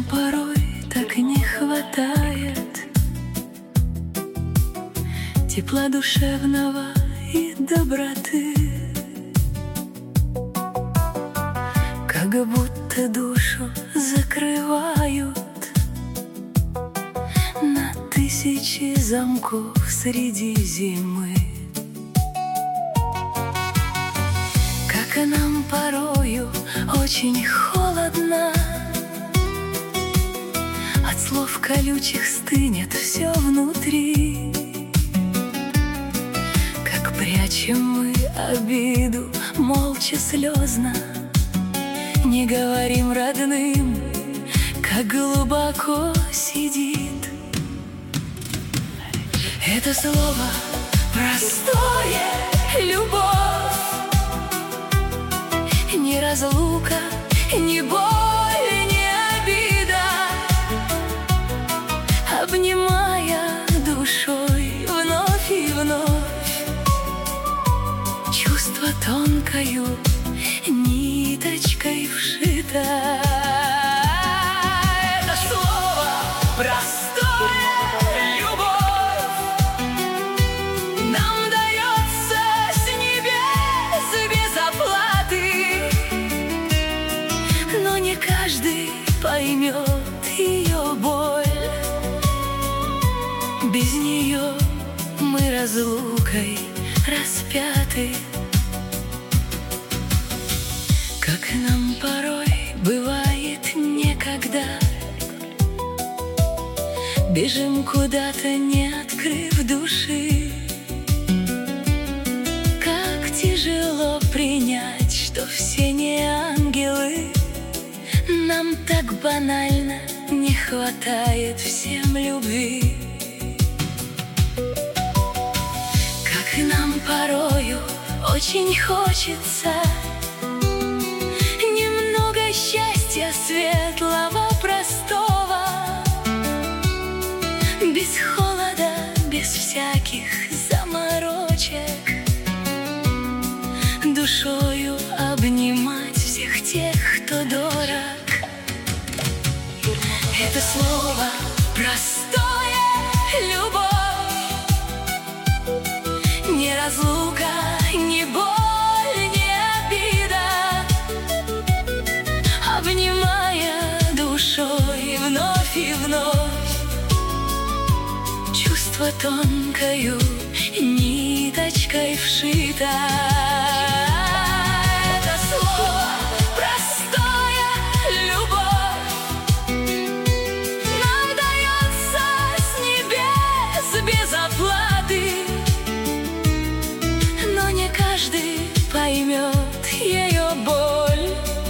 порой так не хватает тепла душевного и доброты, как будто душу закрывают на тысячи замков среди зимы. Как и нам порою очень холодно, от слов колючих стынет все внутри. Как прячем мы обиду молча слезно, не говорим родным, как глубоко сидит это слово простое — любовь. Ни разлука, ни боль, ни обида, обнимая душой вновь и вновь, чувство тонкою ниточкой вшито. Это слово простое — любовь, нам дается с небес без оплаты, но не каждый поймет ее боль. Без нее мы разлукой распяты. Как нам порой бывает некогда, бежим куда-то, не открыв души. Как тяжело принять, что все не ангелы. Нам так банально не хватает всем любви. Как и нам порою очень хочется немного счастья светлого, простого, без холода, без всяких заморочек, душою обнимать всех тех, кто дорог. Это слово простое — любовь, не разлука, не боль, не обида, обнимая душой вновь и вновь, чувство тонкою ниточкой вшито. Это слово простое — любовь, нам дается с небес без оплаты, но не каждый поймет ее боль.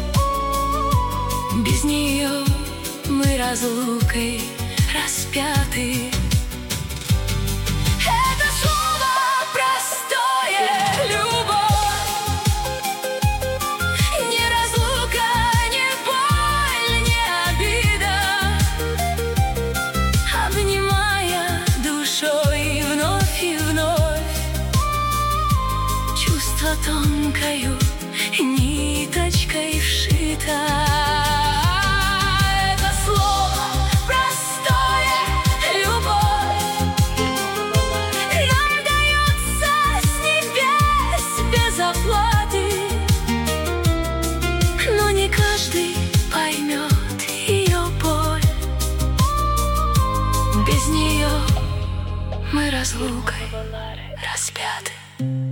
Без нее мы разлукой распяты. Это слово простое — любовь, не разлука, не боль, не обида, обнимая душой вновь и вновь, чувство тонкою ниточкой вшито. Без нее мы разлукой распяты.